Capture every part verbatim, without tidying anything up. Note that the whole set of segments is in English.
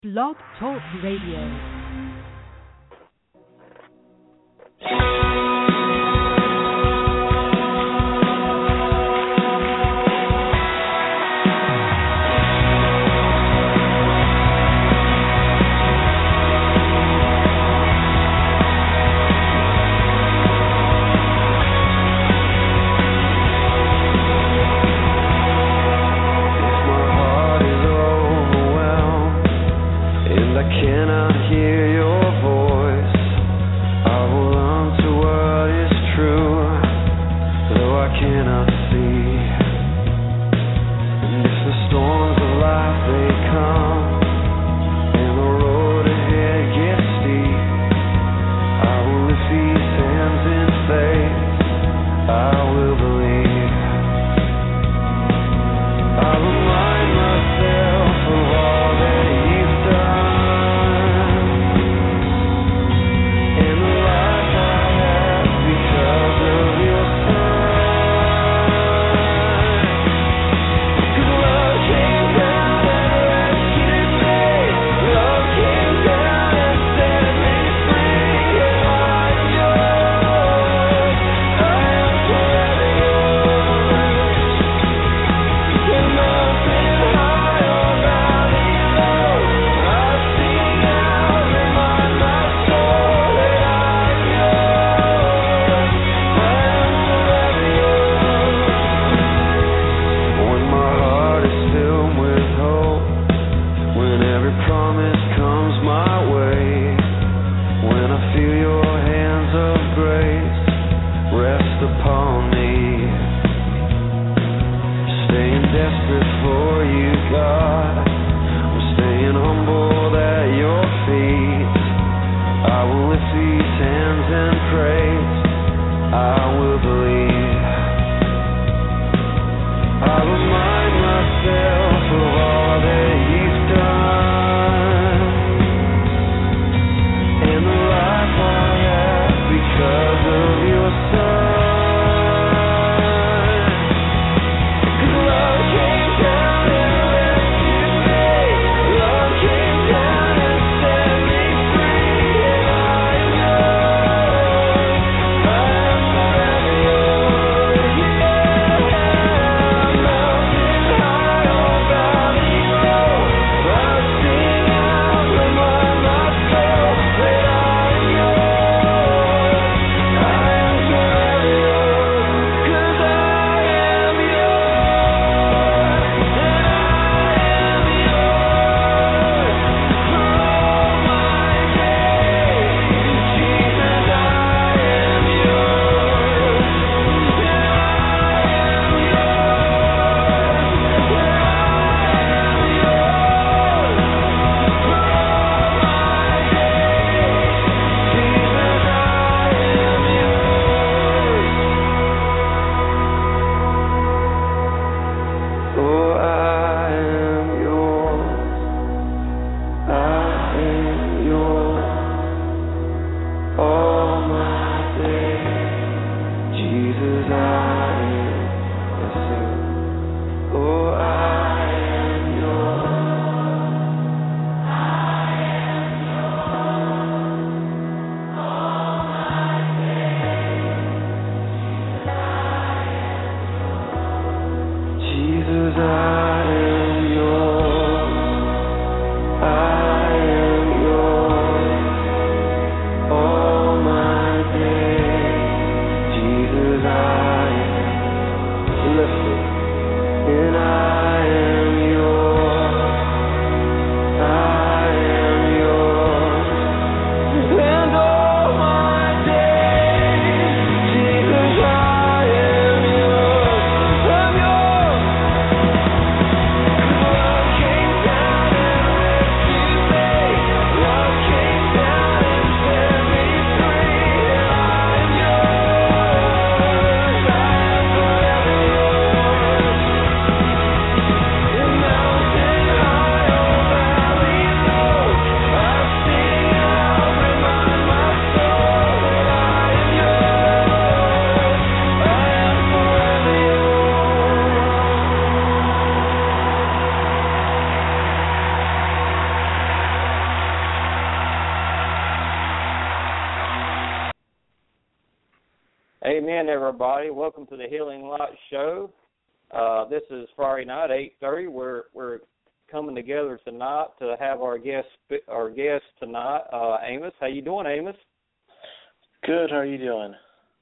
Blog Talk Radio. Cause love came down and rescued Amen, everybody. Welcome to the Healing Light Show. Uh, this is Friday night, eight thirty. We're we're coming together tonight to have our guest our guest tonight, uh, Amos. How you doing, Amos? Good. How are you doing?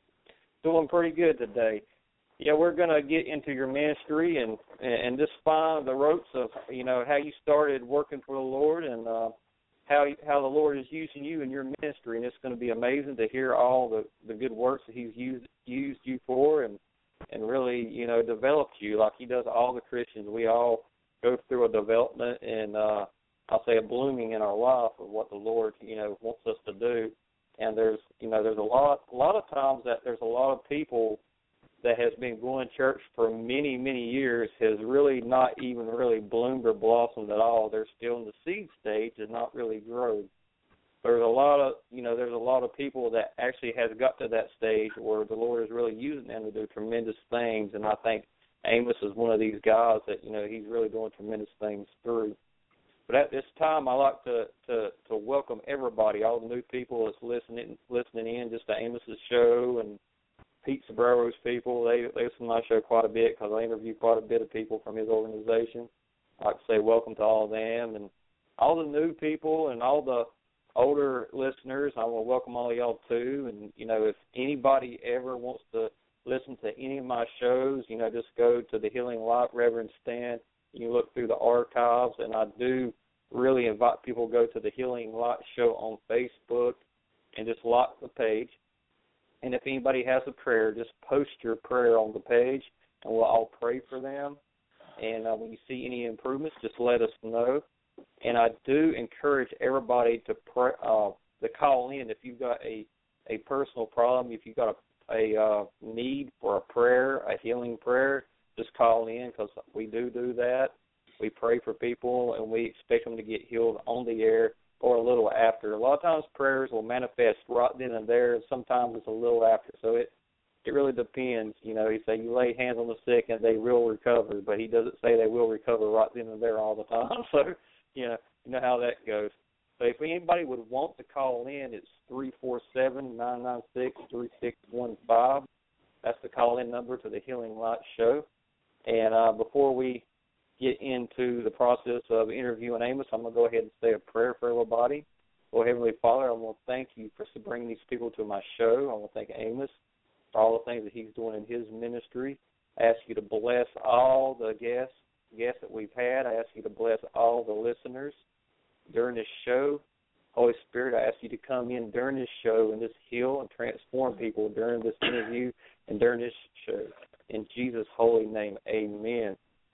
Doing pretty good today. Yeah, we're going to get into your ministry and and just find the ropes of, you know, how you started working for the Lord and uh, how how the Lord is using you in your ministry. And it's going to be amazing to hear all the, the good works that He's used used you for and and really, you know, developed you like He does all the Christians. We all go through a development and uh, I'll say a blooming in our life of what the Lord, you know, wants us to do. And there's, you know, there's a lot a lot of times that there's a lot of people that has been going to church for many, many years has really not even really bloomed or blossomed at all. They're still in the seed stage and not really grown. There's a lot of, you know, there's a lot of people that actually has got to that stage where the Lord is really using them to do tremendous things, and I think Amos is one of these guys that, you know, he's really doing tremendous things through. But at this time, I like to, to, to welcome everybody, all the new people that's listening listening in just to Amos's show and Pete Sobrero's people. They, they listen to my show quite a bit because I interview quite a bit of people from his organization. I like to say welcome to all of them and all the new people and all the older listeners. I want to welcome all of y'all too. And, you know, if anybody ever wants to listen to any of my shows, you know, just go to the Healing Light, Reverend Stan. You can look through the archives, and I do really invite people to go to the Healing Light Show on Facebook and just like the page. And if anybody has a prayer, just post your prayer on the page, and we'll all pray for them. And uh, when you see any improvements, just let us know. And I do encourage everybody to pray, uh, to call in if you've got a, a personal problem, if you've got a, a uh, need for a prayer, a healing prayer, just call in because we do do that. We pray for people, and we expect them to get healed on the air or a little after. A lot of times prayers will manifest right then and there, and sometimes it's a little after. So it it really depends. You know, he say you lay hands on the sick and they will recover, but he doesn't say they will recover right then and there all the time. So, you know, you know how that goes. So if anybody would want to call in, it's three four seven, nine nine six, three six one five. That's the call-in number to the Healing Light Show. And uh, before we get into the process of interviewing Amos, I'm going to go ahead and say a prayer for everybody. Lord Heavenly Father, I want to thank you for bringing these people to my show. I want to thank Amos for all the things that he's doing in his ministry. I ask you to bless all the guests, guests that we've had. I ask you to bless all the listeners during this show. Holy Spirit, I ask you to come in during this show and just heal and transform people during this interview and during this show. In Jesus' holy name, amen.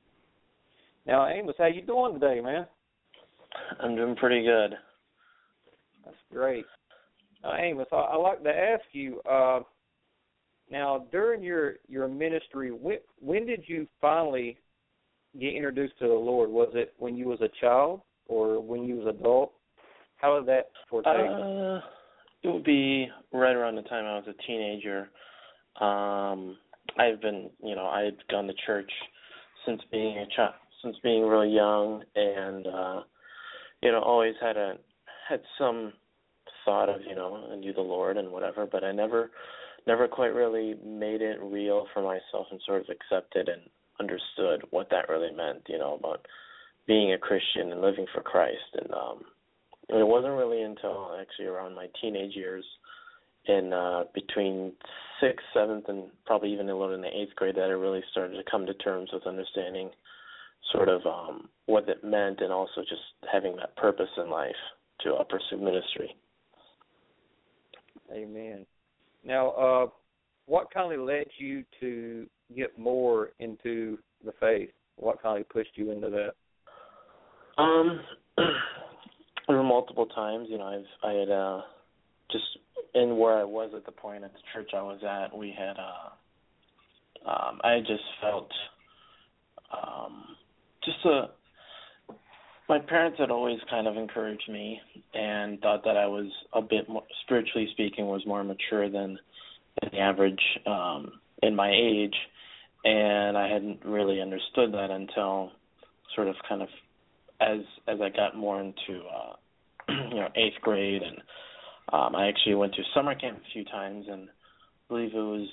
Now, Amos, how you doing today, man? I'm doing pretty good. That's great. Now, Amos, I, I'd like to ask you, uh, now, during your, your ministry, when, when did you finally get introduced to the Lord? Was it when you was a child or when you was adult? How did that partake? Uh, it would be right around the time I was a teenager. Um, I've been, you know, I had gone to church since being a child. Since being really young, and uh, you know, always had a had some thought of, you know, I knew the Lord and whatever, but I never, never quite really made it real for myself and sort of accepted and understood what that really meant, you know, about being a Christian and living for Christ. And um, it wasn't really until actually around my teenage years, in uh, between sixth, seventh, and probably even a little in the eighth grade, that I really started to come to terms with understanding sort of um, what it meant, and also just having that purpose in life to uh, pursue ministry. Amen. Now, uh, what kind of led you to get more into the faith? What kind of pushed you into that? Um, there were multiple times. You know, I've I had uh, just in where I was at the point at the church I was at, we had uh, um, I just felt. Um, Just a, my parents had always kind of encouraged me and thought that I was a bit more, spiritually speaking, was more mature than, than the average um, in my age, and I hadn't really understood that until sort of kind of as as I got more into uh, you know eighth grade, and um, I actually went to summer camp a few times, and I believe it was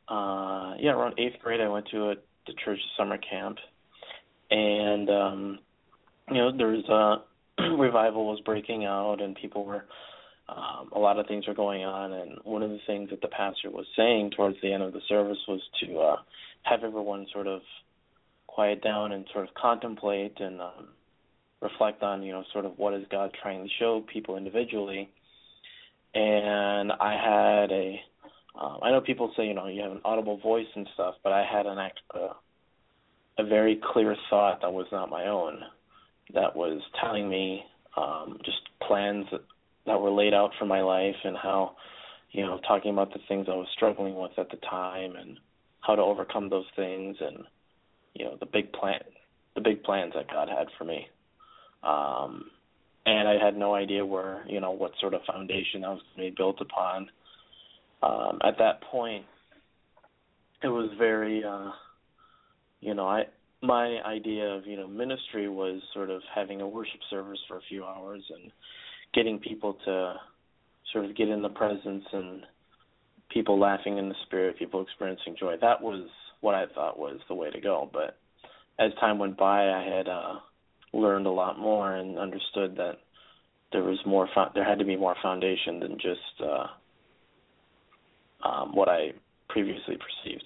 uh, yeah, around eighth grade, I went to a, the church summer camp, and um, you know, there was a revival was breaking out, and people were, um, a lot of things were going on, and one of the things that the pastor was saying towards the end of the service was to uh, have everyone sort of quiet down and sort of contemplate and um, reflect on, you know, sort of what is God trying to show people individually. And I had a, um, I know people say, you know, you have an audible voice and stuff, but I had an act, uh, a very clear thought that was not my own, that was telling me um, just plans that, that were laid out for my life, and how, you know, talking about the things I was struggling with at the time and how to overcome those things, and, you know, the big plan, the big plans that God had for me. Um, and I had no idea where, you know, what sort of foundation I was going to be built upon. Um, at that point, it was very, uh, you know, I my idea of, you know, ministry was sort of having a worship service for a few hours and getting people to sort of get in the presence and people laughing in the spirit, people experiencing joy. That was what I thought was the way to go. But as time went by, I had uh, learned a lot more and understood that there was more. Fo- there had to be more foundation than just uh, um, what I previously perceived.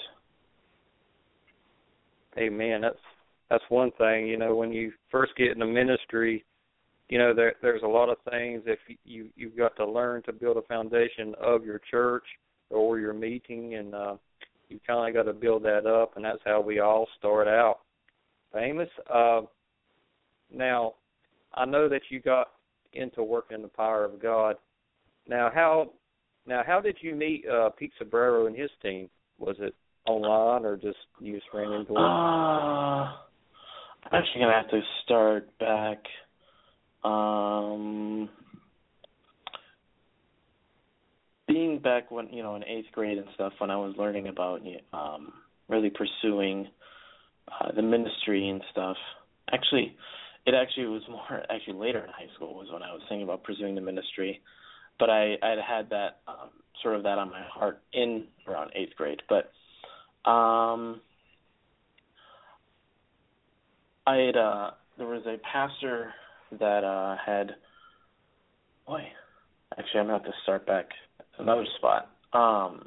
Amen. That's that's one thing. You know, when you first get into ministry, you know, there there's a lot of things if you you've got to learn to build a foundation of your church or your meeting, and uh, you kind of got to build that up, and that's how we all start out. Famous. Uh, now, I know that you got into working in the power of God. Now, how now how did you meet uh, Pete Sobrero and his team? Was it online or just you just ran into him? Uh, I'm actually gonna have to start back. Um, being back when, you know, in eighth grade and stuff, when I was learning about um, really pursuing uh, the ministry and stuff. Actually, it actually was more actually later in high school was when I was thinking about pursuing the ministry. But I I had that um, sort of that on my heart in around eighth grade. But um, I had uh, there was a pastor that uh, had. Boy, actually, I'm gonna have to start back another spot. Um,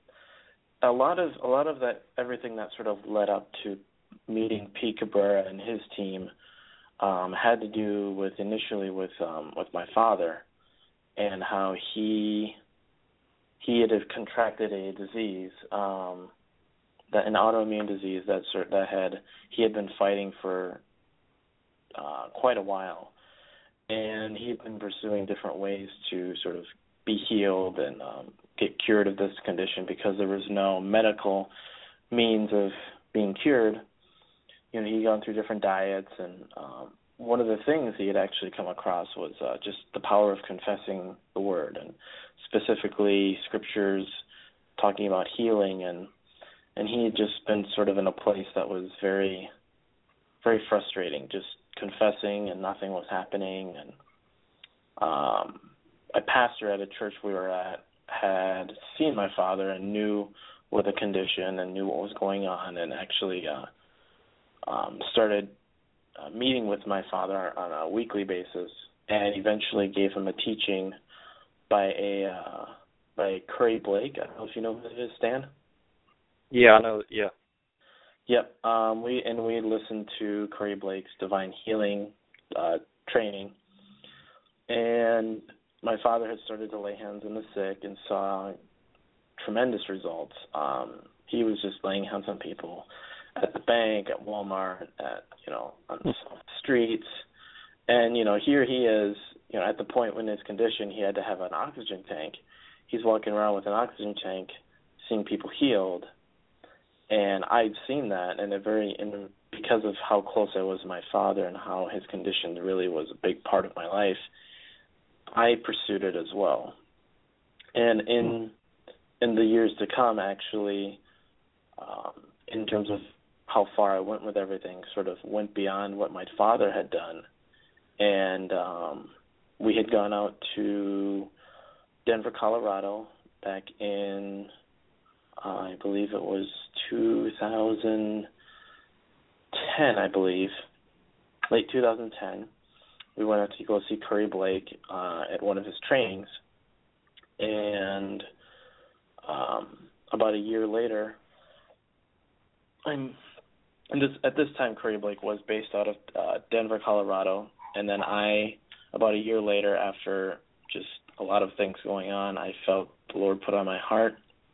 a lot of a lot of that everything that sort of led up to meeting Pete Cabrera and his team um, had to do with initially with um, with my father and how he he had contracted a disease, um, that an autoimmune disease that that had he had been fighting for uh, quite a while, and he had been pursuing different ways to sort of be healed and um, get cured of this condition because there was no medical means of being cured. You know, he had gone through different diets, and um, one of the things he had actually come across was uh, just the power of confessing the word, and specifically scriptures talking about healing, and and he had just been sort of in a place that was very, very frustrating, just confessing and nothing was happening. And um, a pastor at a church we were at had seen my father and knew what the condition and knew what was going on, and actually uh, um, started uh, meeting with my father on a weekly basis, and eventually gave him a teaching by a uh, by Curry Blake. I don't know if you know who it is, Stan. Yeah, I know. Yeah. Yep. Um, we and we listened to Curry Blake's Divine Healing uh, training, and my father had started to lay hands on the sick and saw tremendous results. Um, he was just laying hands on people at the bank, at Walmart, at you know on the streets, and you know here he is, you know at the point when his condition he had to have an oxygen tank. He's walking around with an oxygen tank, seeing people healed. And I'd seen that, and it very, and because of how close I was to my father and how his condition really was a big part of my life, I pursued it as well. And in in the years to come, actually, um, in terms of how far I went with everything, sort of went beyond what my father had done. And um, we had gone out to Denver, Colorado, back in I believe it was two thousand ten, I believe, late two thousand ten. We went out to go see Curry Blake uh, at one of his trainings, and um, about a year later, I'm and this, at this time Curry Blake was based out of uh, Denver, Colorado, and then I, about a year later, after just a lot of things going on, I felt the Lord put on my heart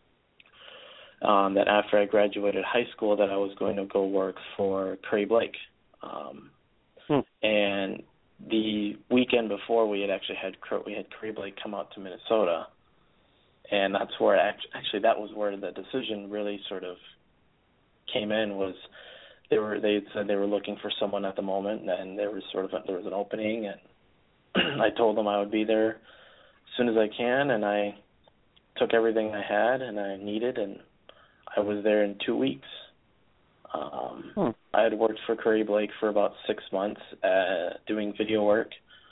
um, that after I graduated high school that I was going to go work for Curry Blake. Um, hmm. And the weekend before, we had actually had we had Curry Blake come out to Minnesota, and that's where actually, actually that was where the decision really sort of came in. Was they were they said they were looking for someone at the moment, and there was sort of a, there was an opening, and I told them I would be there as soon as I can, and I took everything I had and I needed, and I was there in two weeks. Um, hmm. I had worked for Curry Blake for about six months uh, doing video work.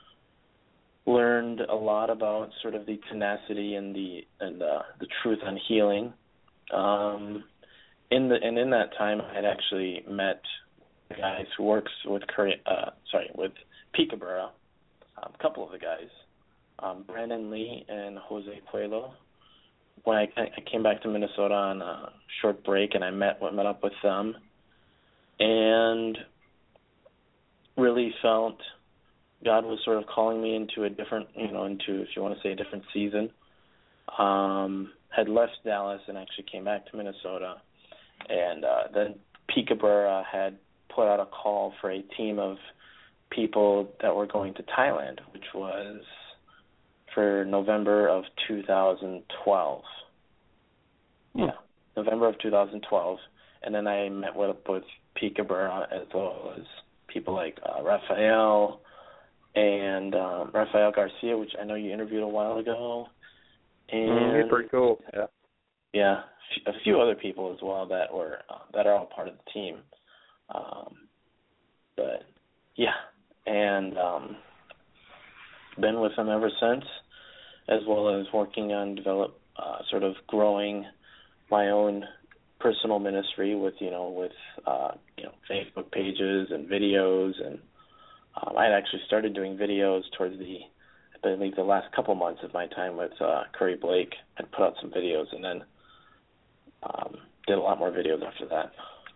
Learned a lot about sort of the tenacity and the and uh, the truth on healing. Um, in the and in that time, I had actually met the guys who works with Curry, uh, sorry, with Peekabura. Um, a couple of the guys, um, Brandon Lee and Jose Puelo. When I, I came back to Minnesota on a short break, and I met met up with them, and really felt God was sort of calling me into a different, you know, into, if you want to say, a different season. Um, had left Dallas and actually came back to Minnesota, and uh, then Peekabura had put out a call for a team of people that were going to Thailand, which was for November of two thousand twelve. Hmm. Yeah, November of two thousand twelve. And then I met with, with Peekabura as well as people like uh, Rafael and um, Rafael Garcia, which I know you interviewed a while ago. And mm, he's pretty cool. Yeah. Yeah, a few other people as well that were uh, that are all part of the team. Um, but yeah, and um, been with them ever since, as well as working on develop uh, sort of growing my own personal ministry with you know with uh, you know Facebook pages and videos, and um, I had actually started doing videos towards the I believe the last couple months of my time with uh, Curry Blake. I'd put out some videos, and then um, did a lot more videos after that.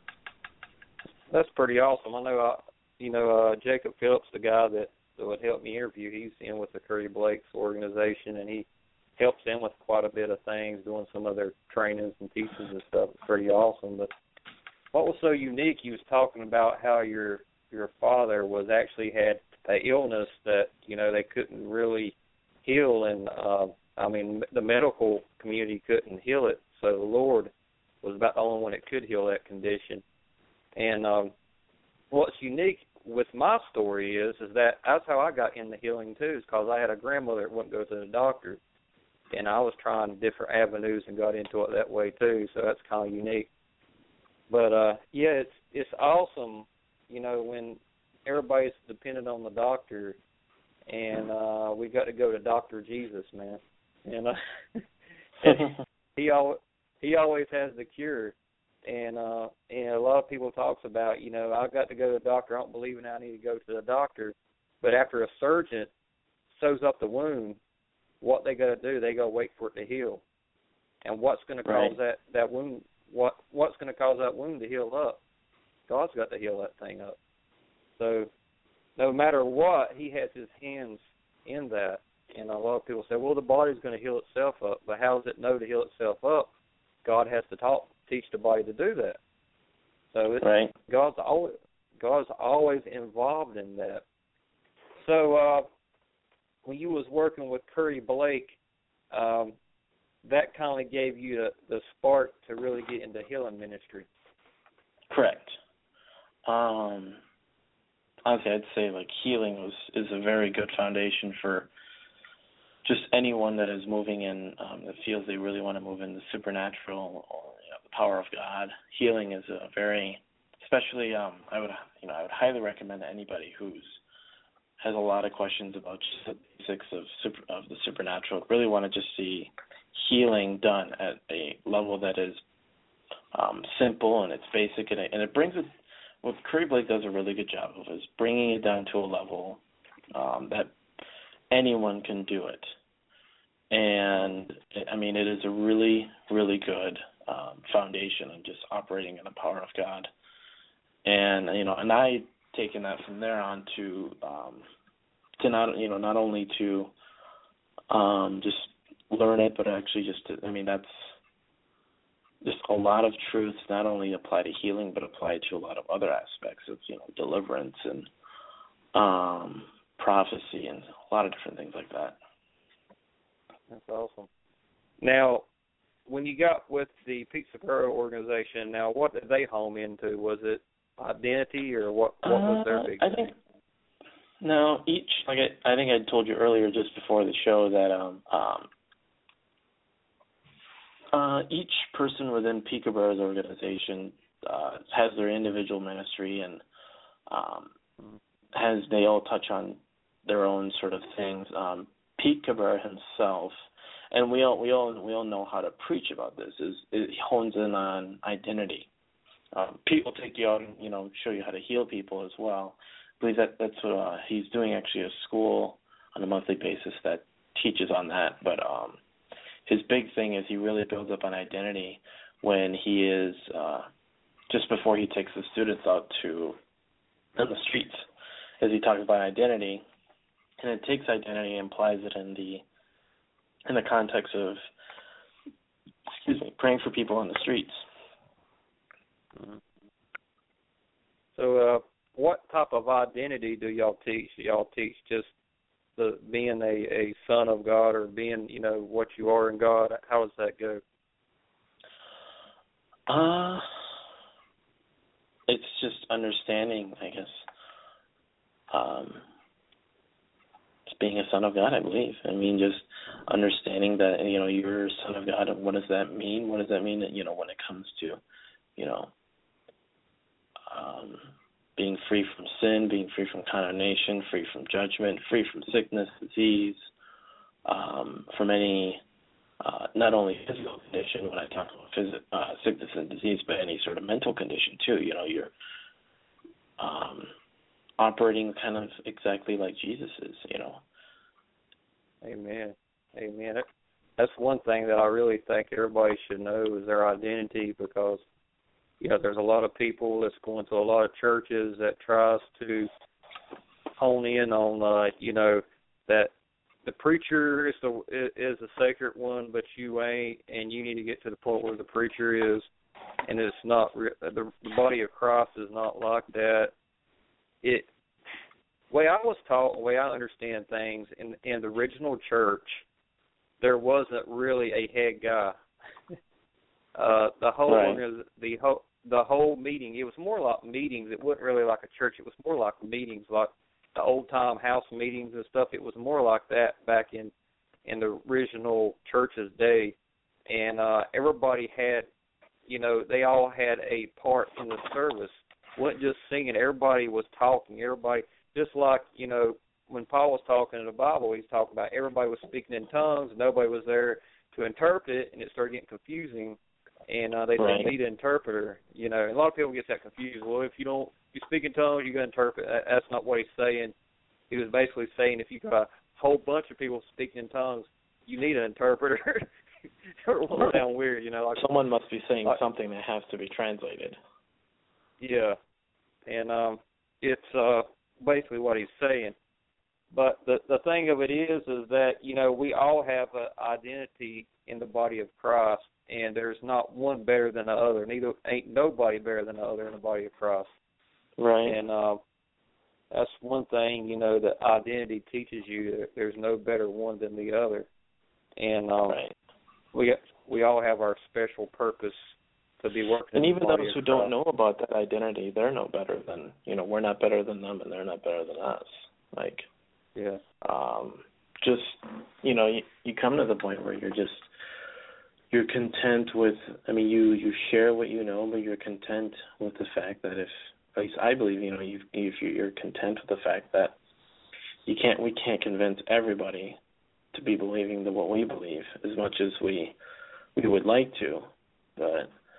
That's pretty awesome. I know, uh, you know, uh, Jacob Phillips, the guy that, that would help me interview, he's in with the Curry Blake's organization, and he helps them with quite a bit of things, doing some of their trainings and teachings and stuff. It's pretty awesome. But what was so unique, he was talking about how your your father was actually had an illness that, you know, they couldn't really heal, and, uh, I mean, the medical community couldn't heal it, so the Lord was about the only one that could heal that condition. And um, what's unique with my story is is that that's how I got into healing too, is because I had a grandmother that wouldn't go to the doctor, and I was trying different avenues and got into it that way too. So that's kind of unique. But uh, yeah, it's it's awesome, you know, when everybody's dependent on the doctor, and uh, we got to go to Doctor Jesus, man. And uh, he always he always has the cure. And uh, and a lot of people talks about, you know, I've got to go to the doctor. I don't believe in I need to go to the doctor. But after a surgeon sews up the wound, what they got to do, they got to wait for it to heal. And what's going to cause right. that, that wound? What what's going to cause that wound to heal up? God's got to heal that thing up. So no matter what, He has His hands in that. And a lot of people say, well, the body's going to heal itself up. But how does it know to heal itself up? God has to talk. Teach the body to do that. So it's, right. God's always God's always involved in that. So uh, when you was working with Curry Blake, um, that kind of gave you the, the spark to really get into healing ministry. Correct. Um, honestly, I'd say like healing was is a very good foundation for just anyone that is moving in um, that feels they really want to move in the supernatural or you know, the power of God. Healing is a very, especially um, I would you know I would highly recommend to anybody who's has a lot of questions about just the basics of super, of the supernatural. Really want to just see healing done at a level that is um, simple and it's basic, and it, and it brings it. What Curry Blake does a really good job of is bringing it down to a level um, that anyone can do it. And, I mean, it is a really, really good um, foundation of just operating in the power of God. And, you know, and I taken that from there on to, um, to not, you know, not only to um, just learn it, but actually just to, I mean, that's just a lot of truths not only apply to healing, but apply to a lot of other aspects of, you know, deliverance and um, prophecy and a lot of different things like that. That's awesome. Now, when you got with the Pete Sapero organization, now what did they home into? Was it identity, or what? What was their big uh, I thing? think no. Each like I, I think I told you earlier, just before the show, that um, um, uh, each person within Pete Cabrera's organization uh, has their individual ministry, and um, has they all touch on their own sort of things. Um, Pete Cabrera himself, and we all we all we all know how to preach about this. Is it hones in on identity. Um, Pete will take you out and you know show you how to heal people as well. I believe that that's what uh, he's doing, actually, a school on a monthly basis that teaches on that. But um, his big thing is he really builds up on identity when he is uh, just before he takes the students out to on the streets, as he talks about identity. And it takes identity and applies it in the in the context of, excuse me, praying for people on the streets. Mm-hmm. So, uh, what type of identity do y'all teach? Do y'all teach just the being a, a son of God, or being, you know, what you are in God? How does that go? Uh, it's just understanding, I guess. Um. Being a son of God, I believe. I mean, just understanding that, you know, you're a son of God. What does that mean? What does that mean, that, you know, when it comes to, you know, um, being free from sin, being free from condemnation, free from judgment, free from sickness, disease, um, from any, uh, not only physical condition, when I talk about phys- uh, sickness and disease, but any sort of mental condition too. You know, you're um, operating kind of exactly like Jesus is, you know. Amen. Amen. That's one thing that I really think everybody should know is their identity, because, you know, there's a lot of people that's going to a lot of churches that tries to hone in on, uh, you know, that the preacher is the is the sacred one, but you ain't, and you need to get to the point where the preacher is, and it's not re- the, the body of Christ is not like that. It the way I was taught, the way I understand things, in in the original church, there wasn't really a head guy. uh, the whole right. the whole the whole meeting, it was more like meetings. It wasn't really like a church. It was more like meetings, like the old time house meetings and stuff. It was more like that back in in the original church's day, and uh, everybody had, you know, they all had a part in the service. Wasn't just singing. Everybody was talking. Everybody. Just like, you know, when Paul was talking in the Bible, he's talking about everybody was speaking in tongues, and nobody was there to interpret it, and it started getting confusing, and uh, they right. said, need an interpreter, you know. And a lot of people get that confused. Well, if you don't, if you speak in tongues, you're going to interpret. That's not what he's saying. He was basically saying if you got a whole bunch of people speaking in tongues, you need an interpreter. It won't sound weird, you know. Like, someone must be saying like, something that has to be translated. Yeah, and um, it's uh. basically what he's saying. But the the thing of it is, is that, you know, we all have an identity in the body of Christ, and there's not one better than the other. Neither ain't nobody better than the other in the body of Christ. Right. And uh, that's one thing, you know, that identity teaches you, that there's no better one than the other. And um, right. we we all have our special purpose to be working. And even those who Christ. don't know about that identity, they're no better than, you know, we're not better than them, and they're not better than us. Like, yeah, um, just, you know, you, you come to the point where you're just, you're content with, I mean, you, you share what you know, but you're content with the fact that if, at least I believe, you know, you, if you're content with the fact that you can't, we can't convince everybody to be believing the, what we believe as much as we, we would like to, but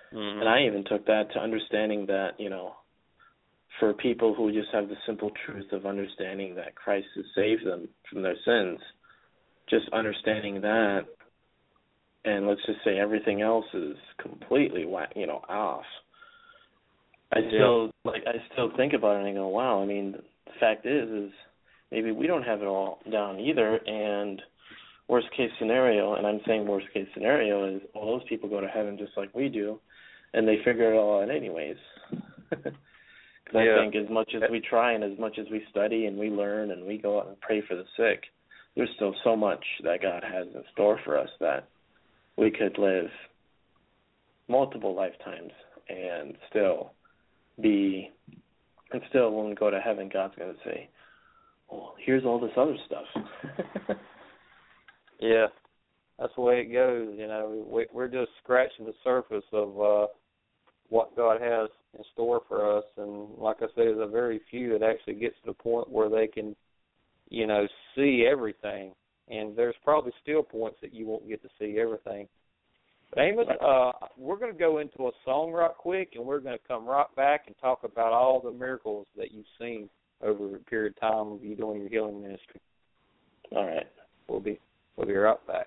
Mm-hmm. And I even took that to understanding that, you know, for people who just have the simple truth of understanding that Christ has saved them from their sins, just understanding that, and let's just say everything else is completely, you know, off. I still yeah. like I still think about it and I go, wow. I mean, the fact is, is maybe we don't have it all down either. And worst case scenario, and I'm saying worst case scenario is all those people go to heaven just like we do, and they figure it all out anyways. Because yeah. I think as much as we try and as much as we study and we learn and we go out and pray for the sick, there's still so much that God has in store for us that we could live multiple lifetimes and still be, and still when we go to heaven, God's going to say, well, here's all this other stuff. Yeah, that's the way it goes. You know, we, we're just scratching the surface of uh, what God has in store for us. And like I said, there's a very few that actually gets to the point where they can, you know, see everything. And there's probably still points that you won't get to see everything. But Amos, uh, we're going to go into a song right quick, and we're going to come right back and talk about all the miracles that you've seen over a period of time of you doing your healing ministry. All right. We'll be we'll be right back.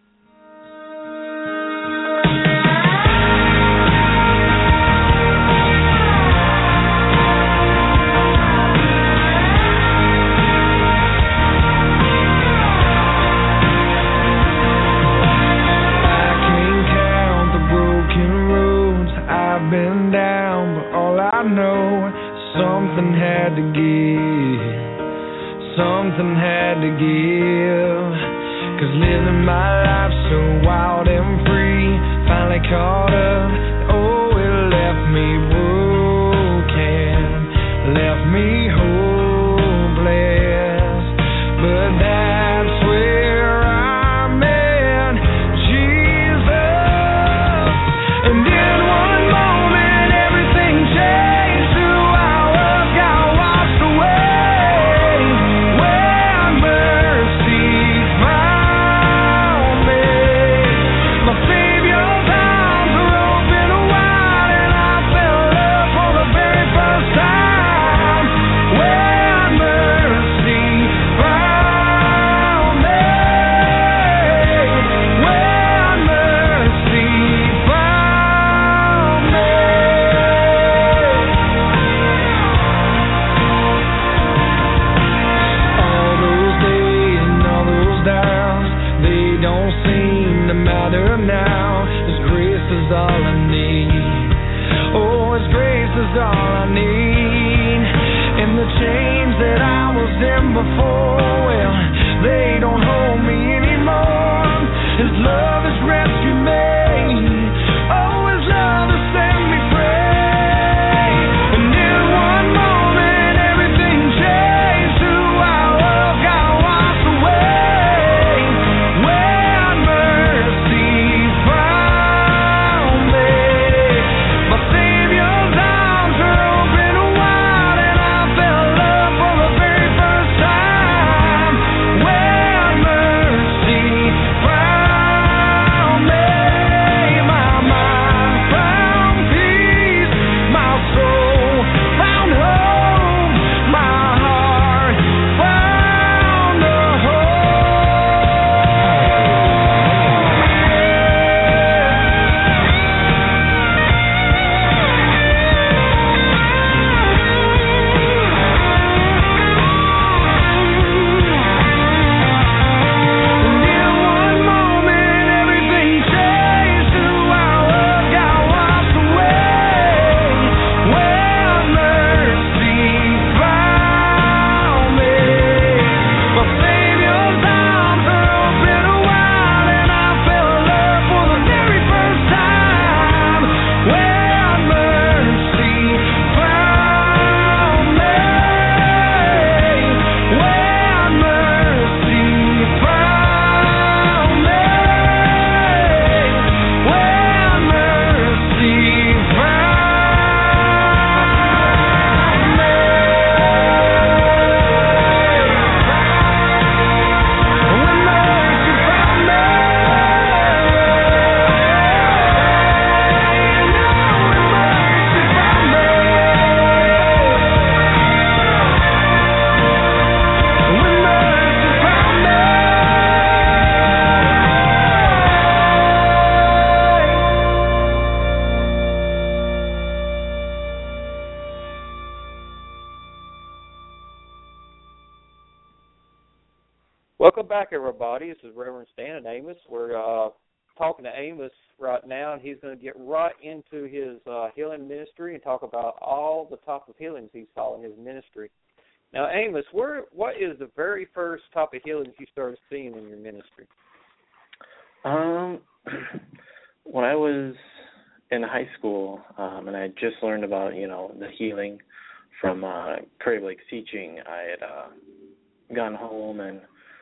Been down, but all I know, something had to give, something had to give, 'cause living my life so wild and free, finally caught up, oh, it left me broken, left me hopeless, but that's where I'm at, Jesus, and in one moment everything changed, who I was got washed away, where mercy found me, my Savior's arms were open wide and I fell in love for the very first time, where mercy found me, where mercy found me. All those days and all those downs, they don't seem to matter now. His grace is all I need. Oh, His grace is all I need. And the chains that I was in before, well, they don't hold me anymore. His love has rescued me. Oh, His love has set me free. And in one moment everything changed. Who I was got washed away, where mercy found me, my Savior's arms were open wide and I fell in love for the very first time, where mercy found back, everybody. This is Reverend Stan and Amos. We're uh, talking to Amos right now, and he's going to get right into his uh, healing ministry and talk about all the type of healings he saw in his ministry. Now, Amos, where what is the very first type of healings you started seeing in your ministry? Um, when I was in high school, um, and I had just learned about, you know, the healing from uh, Curry Blake's teaching, I had uh, gone home and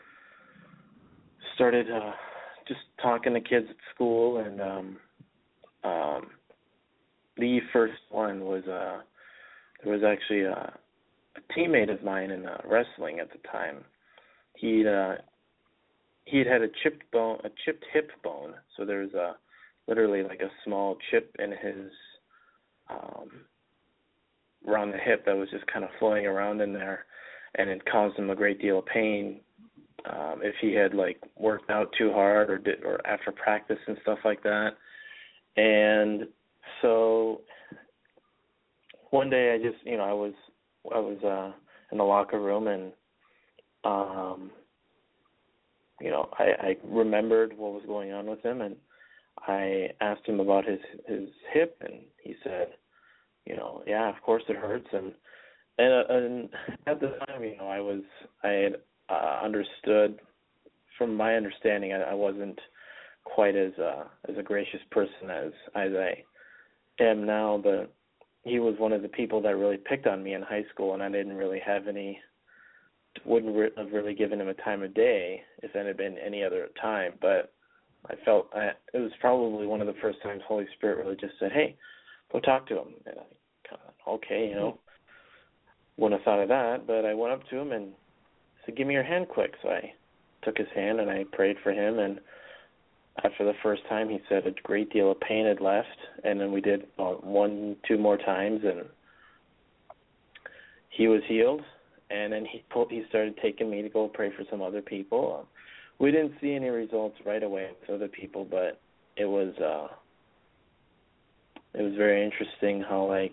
started uh, just talking to kids at school, and um, um, the first one was uh, there was actually a, a teammate of mine in uh, wrestling at the time. He'd uh, he'd had a chipped bone, a chipped hip bone, so there's a literally like a small chip in his um, around the hip that was just kind of floating around in there, and it caused him a great deal of pain. Um, if he had like worked out too hard or did, or after practice and stuff like that. And so one day I just, you know, I was I was uh, in the locker room, and um, you know, I, I remembered what was going on with him, and I asked him about his his hip, and he said, you know, yeah, of course it hurts, and and, uh, and at the time, you know, I was I had Uh, understood, from my understanding, I, I wasn't quite as uh, as a gracious person as as I am now. But he was one of the people that really picked on me in high school, and I didn't really have any, wouldn't re- have really given him a time of day if it had been any other time. But I felt I, it was probably one of the first times Holy Spirit really just said, "Hey, go talk to him." And I kind of, okay, you know, wouldn't have thought of that, but I went up to him and said, "Give me your hand quick." So I took his hand and I prayed for him, and after the first time he said a great deal of pain had left, and then we did uh, one, two more times, and he was healed. And then he pulled, he started taking me to go pray for some other people. Um, we didn't see any results right away with other people, but it was uh, it was very interesting how like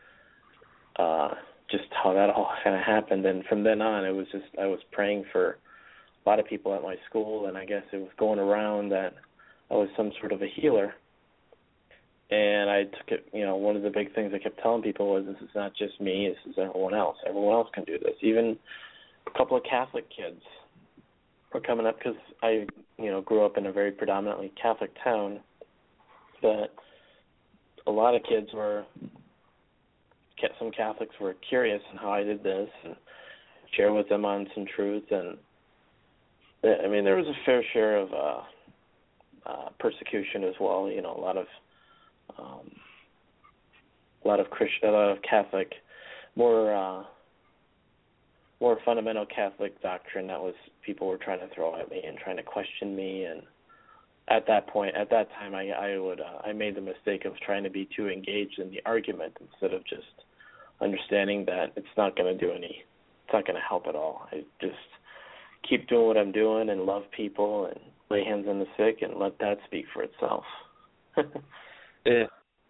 uh, just how that all kind of happened. And from then on, it was just, I was praying for a lot of people at my school, and I guess it was going around that I was some sort of a healer. And I took it, you know, one of the big things I kept telling people was, this is not just me, this is everyone else. Everyone else can do this. Even a couple of Catholic kids were coming up, because I, you know, grew up in a very predominantly Catholic town, but a lot of kids were, some Catholics were curious on how I did this and share with them on some truth. And I mean, there was a fair share of uh, uh, persecution as well. You know, a lot of um, a lot of Christian, a lot of Catholic, more uh, more fundamental Catholic doctrine that was people were trying to throw at me and trying to question me. And at that point, at that time, I I would uh, I made the mistake of trying to be too engaged in the argument instead of just understanding that it's not going to do any, it's not going to help at all. I just keep doing what I'm doing and love people and lay hands on the sick and let that speak for itself. yeah,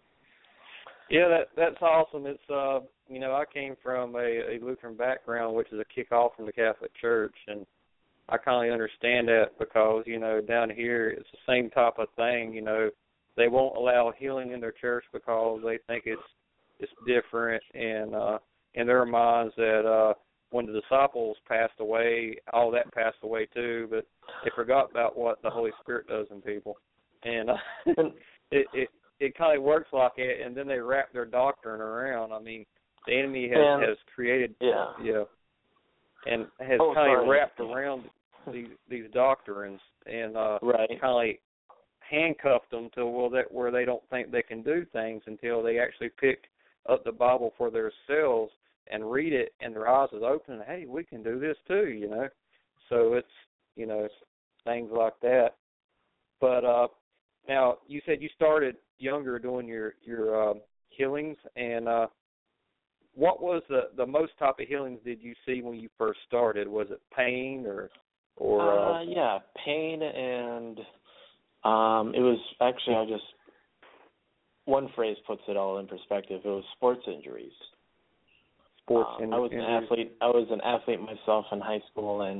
yeah, that that's awesome. It's uh, you know, I came from a, a Lutheran background, which is a kick-off from the Catholic Church, and I kind of understand that because, you know, down here it's the same type of thing. You know, they won't allow healing in their church because they think it's it's different, and uh, in their minds that uh, when the disciples passed away, all that passed away too, but they forgot about what the Holy Spirit does in people, and uh, it it it kind of works like it, and then they wrap their doctrine around. I mean, the enemy has and, has created yeah, yeah, and has oh, kind sorry. of wrapped around these these doctrines, and uh, right. kind of handcuffed them to well that where they don't think they can do things until they actually pick up the Bible for themselves and read it, and their eyes is open. And, hey, we can do this too, you know. So it's, you know, it's things like that. But uh, now you said you started younger doing your your uh, healings, and uh, what was the the most type of healings did you see when you first started? Was it pain or or uh, uh, yeah, pain, and um, it was actually I just. One phrase puts it all in perspective. It was sports injuries. Sports um, in- I was an injuries. athlete. I was an athlete myself in high school, and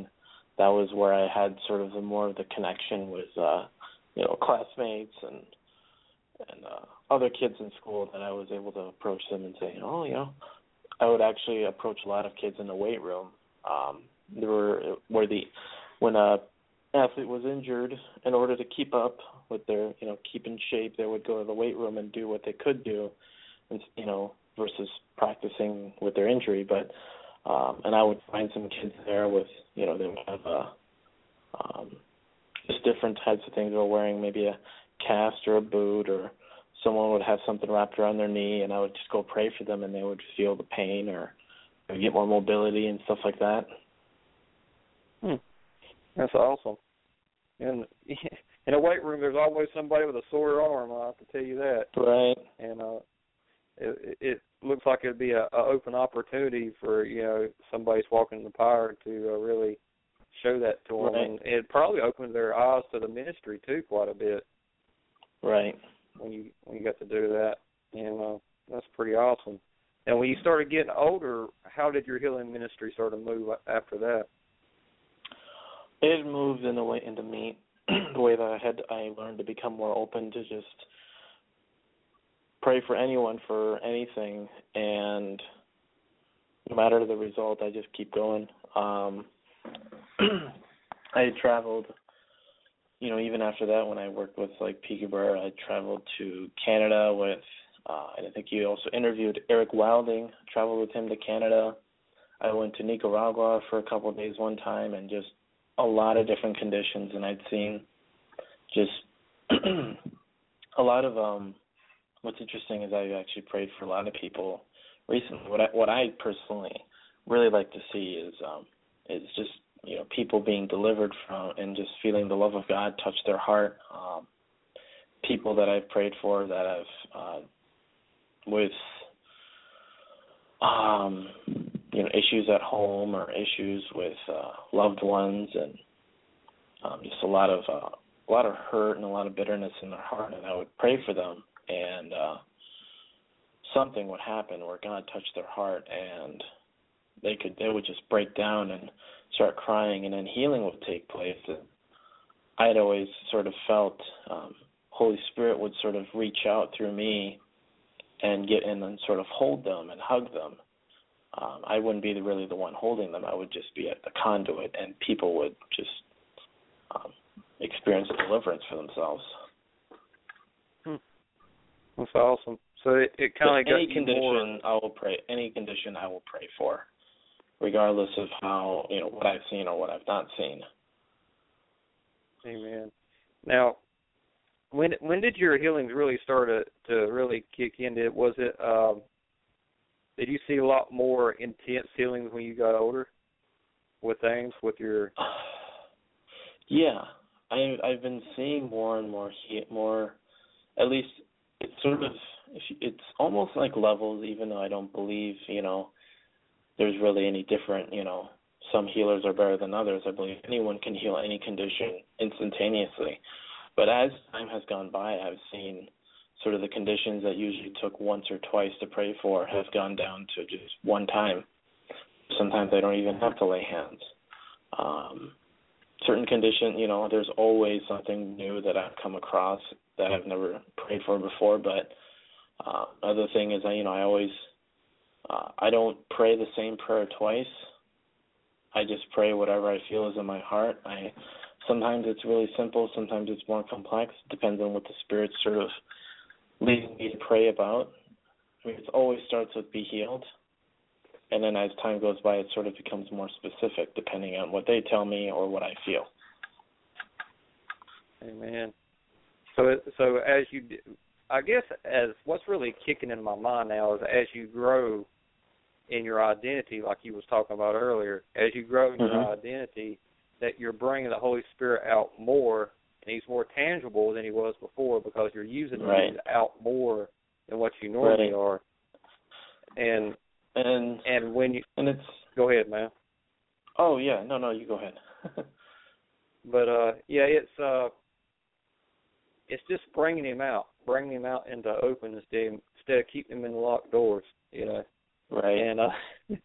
that was where I had sort of the more of the connection with, uh, you know, classmates and and uh, other kids in school that I was able to approach them and say, oh, you know, I would actually approach a lot of kids in the weight room. Um, there were where the when a athlete was injured, in order to keep up with their, you know, keep in shape, they would go to the weight room and do what they could do, and you know, versus practicing with their injury. But um, and I would find some kids there with, you know, they would have a, um, just different types of things. They were wearing maybe a cast or a boot, or someone would have something wrapped around their knee, and I would just go pray for them, and they would feel the pain or get more mobility and stuff like that. Hmm. That's awesome. And in a weight room, there's always somebody with a sore arm. I have to tell you that. Right. And uh, it, it looks like it'd be a, a open opportunity for, you know, somebody's walking in the power to uh, really show that to them. Right. And it probably opened their eyes to the ministry too quite a bit. Right. When you when you got to do that, and uh, that's pretty awesome. And when you started getting older, how did your healing ministry sort of move after that? It moved in the way into me, the way that I had I learned to become more open to just pray for anyone for anything, and no matter the result, I just keep going. Um, I had traveled, you know, even after that, when I worked with like Peekabur, I traveled to Canada with, uh, and I think you also interviewed Eric Wilding. Traveled with him to Canada. I went to Nicaragua for a couple of days one time, and just a lot of different conditions, and I'd seen just a lot of, um, what's interesting is I actually prayed for a lot of people recently. What I, what I personally really like to see is, um, is just, you know, people being delivered from and just feeling the love of God touch their heart. Um, people that I've prayed for that have, uh, with, um, you know, issues at home or issues with uh, loved ones, and um, just a lot of uh, a lot of hurt and a lot of bitterness in their heart, and I would pray for them, and uh, something would happen where God touched their heart, and they could they would just break down and start crying, and then healing would take place. And I'd always sort of felt um, Holy Spirit would sort of reach out through me and get in and sort of hold them and hug them. Um, I wouldn't be the, really the one holding them. I would just be at the conduit, and people would just um, experience deliverance for themselves. Hmm. That's awesome. So it, it kind of got any you condition more... I will pray. Any condition I will pray for, regardless of how, you know, what I've seen or what I've not seen. Amen. Now, when when did your healings really start to, to really kick in? Did, was it um, did you see a lot more intense healings when you got older with things with your? Yeah, I I've been seeing more and more more. At least it's sort of it's almost like levels. Even though I don't believe, you know, there's really any different, you know, some healers are better than others. I believe anyone can heal any condition instantaneously. But as time has gone by, I've seen sort of the conditions that usually took once or twice to pray for have gone down to just one time. Sometimes I don't even have to lay hands. Um, certain conditions, you know, there's always something new that I've come across that I've never prayed for before. But uh, other thing is, I, you know, I always, uh, I don't pray the same prayer twice. I just pray whatever I feel is in my heart. I Sometimes it's really simple. Sometimes it's more complex. It depends on what the Spirit's sort of leading me to pray about. I mean, it always starts with be healed. And then as time goes by, it sort of becomes more specific depending on what they tell me or what I feel. Amen. So, so as you, I guess, as what's really kicking in my mind now is as you grow in your identity, like you was talking about earlier, as you grow in mm-hmm. your identity, that you're bringing the Holy Spirit out more, and he's more tangible than he was before because you're using right. him out more than what you normally right. are. And and and when you and it's go ahead, man. Oh yeah, no, no, you go ahead. But uh, yeah, it's uh, it's just bringing him out, bringing him out into openness instead of keeping him in locked doors, you know. Right. And uh,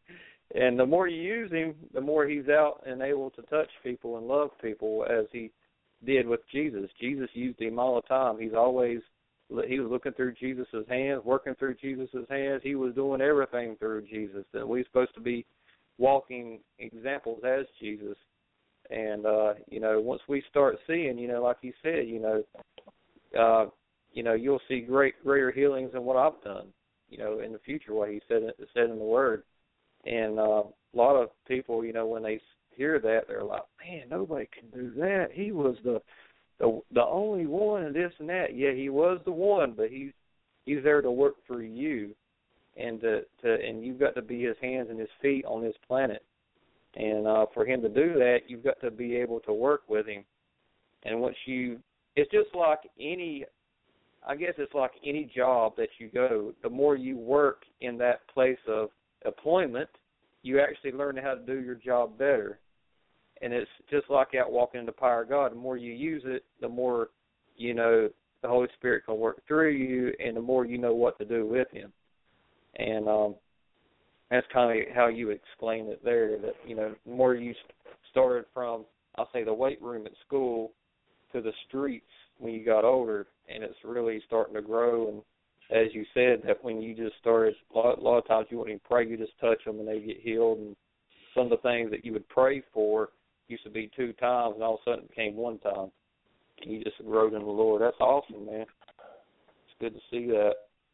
And the more you use him, the more he's out and able to touch people and love people, as he did with Jesus. Jesus used him all the time. He's always, he was looking through Jesus' hands, working through Jesus' hands. He was doing everything through Jesus. And we're supposed to be walking examples as Jesus. And, uh, you know, once we start seeing, you know, like he said, you know, uh, you know, you'll see great, greater healings than what I've done, you know, in the future, what he said, said in the Word. And uh, a lot of people, you know, when they hear that, they're like, man, nobody can do that. He was the the the only one and this and that. Yeah, he was the one, but he's he's there to work for you, and to, to and you've got to be his hands and his feet on this planet. And uh, for him to do that, you've got to be able to work with him. And once you, it's just like any, I guess it's like any job that you go, the more you work in that place of employment, you actually learn how to do your job better. And it's just like out walking in the power of God. The more you use it, the more, you know, the Holy Spirit can work through you, and the more you know what to do with him. And um, that's kind of how you explain it there, that, you know, the more you started from, I'll say, the weight room at school to the streets when you got older, and it's really starting to grow. And as you said, that when you just started, a lot, a lot of times you wouldn't even pray, you just touch them and they get healed. And some of the things that you would pray for used to be two times, and all of a sudden it became one time. And you just growed in the Lord. That's awesome, man. It's good to see that.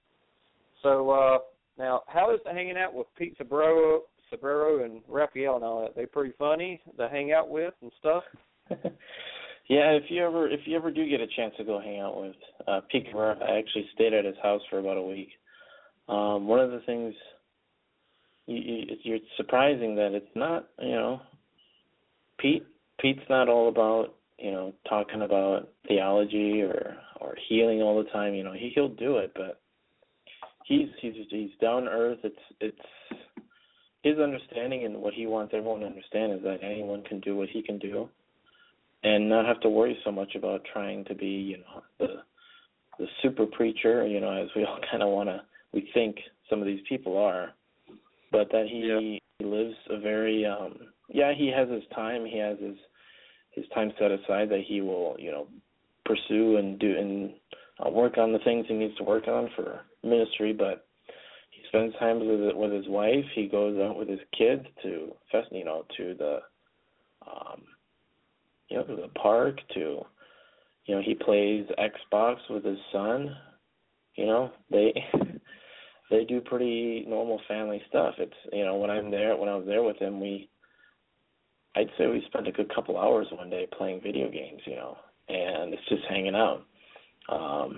So uh, now, how is the hanging out with Pete Sabero, Sabero and Raphael and all that? They pretty funny to hang out with and stuff? Yeah, if you ever if you ever do get a chance to go hang out with uh, Pete Cabrera, I actually stayed at his house for about a week. Um, one of the things you, you, you're surprising that it's not, you know, Pete. Pete's not all about, you know, talking about theology or or healing all the time. You know, he he'll do it, but he's he's he's down to earth. It's it's his understanding, and what he wants everyone to understand is that anyone can do what he can do, and not have to worry so much about trying to be, you know, the the super preacher, you know, as we all kind of want to, we think some of these people are, but that he, yeah. he lives a very, um, yeah, he has his time, he has his his time set aside that he will, you know, pursue and do and uh, work on the things he needs to work on for ministry, but he spends time with with his wife. He goes out with his kids to, you know, to the, um, you know, to the park, to, you know, he plays Xbox with his son. You know, they they do pretty normal family stuff. It's, you know, when I'm there, when I was there with him, we, I'd say we spent a good couple hours one day playing video games, you know, and it's just hanging out. Um,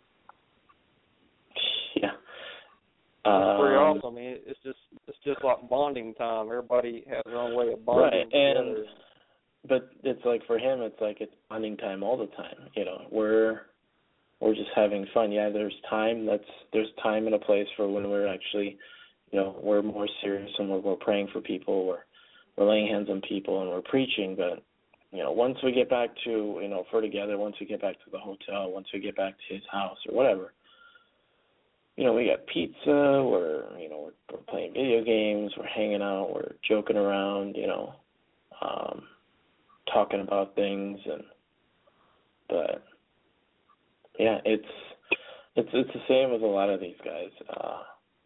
yeah. It's pretty um, awesome. I mean, it's just it's just like bonding time. Everybody has their own way of bonding right, and together. But it's like for him, it's like it's bonding time all the time. You know, we're we're just having fun. Yeah, there's time. That's there's time and a place for when we're actually, you know, we're more serious and we're, we're praying for people. We're we're laying hands on people and we're preaching. But you know, once we get back to, you know, if we're together, once we get back to the hotel, once we get back to his house or whatever, you know, we got pizza. We're you know we're, we're playing video games. We're hanging out. We're joking around. You know. Um, talking about things, and but yeah, it's it's it's the same with a lot of these guys. Uh,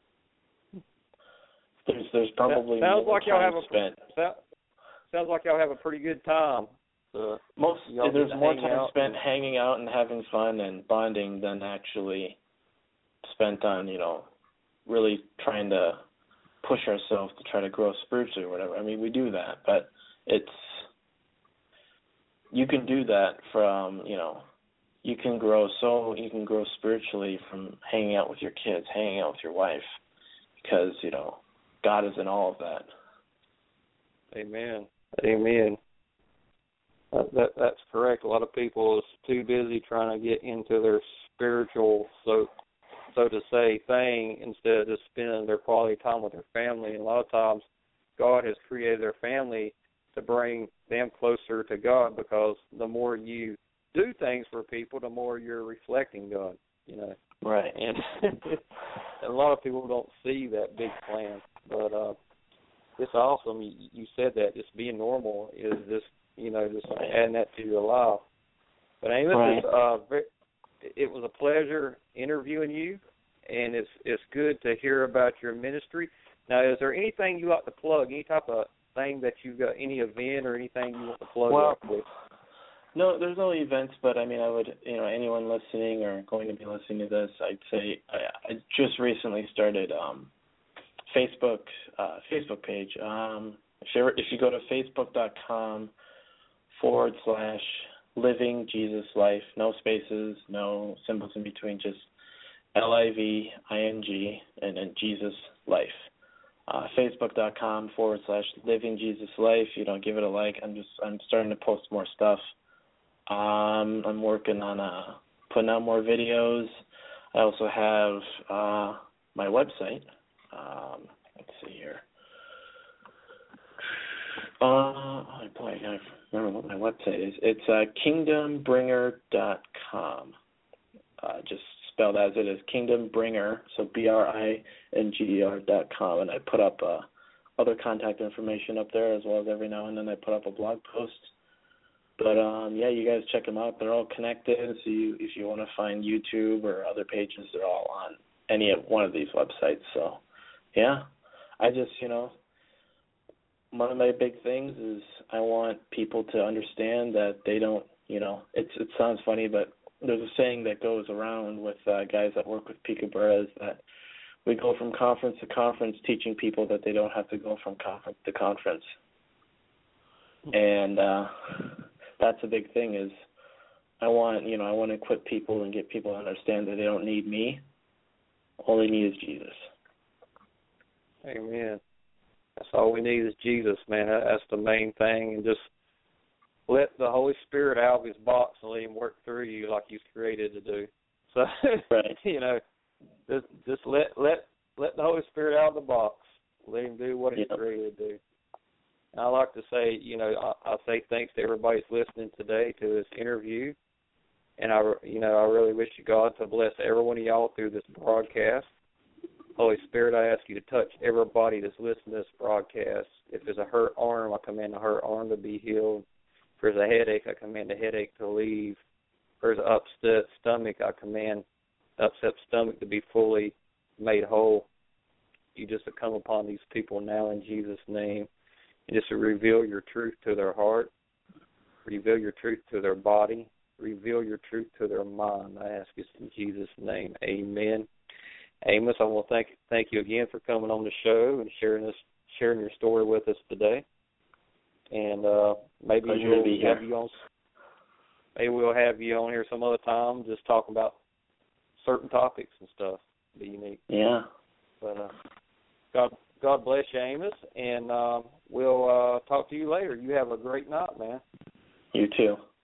there's there's probably sounds more like y'all time have a, spent. Sounds like y'all have a pretty good time. So Most there's more time out. spent hanging out and having fun and bonding than actually spent on, you know, really trying to push ourselves to try to grow spiritually or whatever. I mean, we do that, but it's you can do that from, you know, you can grow so, you can grow spiritually from hanging out with your kids, hanging out with your wife, because, you know, God is in all of that. Amen. Amen. Uh, that That's correct. A lot of people is too busy trying to get into their spiritual, so so to say, thing instead of just spending their quality time with their family. And a lot of times God has created their family to bring them closer to God, because the more you do things for people, the more you're reflecting God, you know. Right. And a lot of people don't see that big plan. But uh, it's awesome. You, you said that just being normal is just you know just adding that to your life. But Amos, right. it's, uh, very, it was a pleasure interviewing you, and it's it's good to hear about your ministry. Now, is there anything you like to plug? Any type of thing that you got? Any event or anything you want to plug well, up with? No, there's no events, but I mean, I would, you know, anyone listening or going to be listening to this, I'd say I, I just recently started um, Facebook uh, Facebook page. Um, if you if you go to facebook.com forward slash living Jesus life, no spaces, no symbols in between, just L I V I N G and then Jesus life. Uh, Facebook.com forward slash living Jesus life. You know, give it a like. I'm just I'm starting to post more stuff. Um, I'm working on uh, putting out more videos. I also have uh, my website. Um, let's see here. Uh, oh boy, I gotta remember what my website is. It's uh, kingdom bringer dot com. Uh, just spelled as it is, Kingdom Bringer, so B R I N G E R dot com, and I put up uh, other contact information up there as well as every now and then I put up a blog post. But, um, yeah, you guys check them out. They're all connected, so you, if you want to find YouTube or other pages, they're all on any of one of these websites. So, yeah, I just, you know, one of my big things is I want people to understand that they don't, you know, it's it sounds funny, but there's a saying that goes around with uh, guys that work with Peekabura's that we go from conference to conference teaching people that they don't have to go from conference to conference. And uh, that's a big thing is I want, you know, I want to equip people and get people to understand that they don't need me. All they need is Jesus. Amen. That's all we need is Jesus, man. That's the main thing. And just let the Holy Spirit out of his box and let him work through you like he's created to do. So, right. you know, just just let let let the Holy Spirit out of the box. Let him do what he's yep. created to do. And I like to say, you know, I, I say thanks to everybody that's listening today to this interview. And, I, you know, I really wish God to bless every one of y'all through this broadcast. Holy Spirit, I ask you to touch everybody that's listening to this broadcast. If there's a hurt arm, I command the hurt arm to be healed. If there's a headache, I command the headache to leave. If there's an upset stomach, I command the upset stomach to be fully made whole. You just come upon these people now in Jesus' name. And just to reveal your truth to their heart, reveal your truth to their body, reveal your truth to their mind. I ask this in Jesus' name. Amen. Amos, I want to thank thank you again for coming on the show and sharing this sharing your story with us today. And uh, maybe Pleasure we'll to be have here. you on. Maybe we'll have you on here some other time, just talk about certain topics and stuff. Be unique. Yeah. But uh, God God bless you, Amos, and uh, we'll uh, talk to you later. You have a great night, man. You too.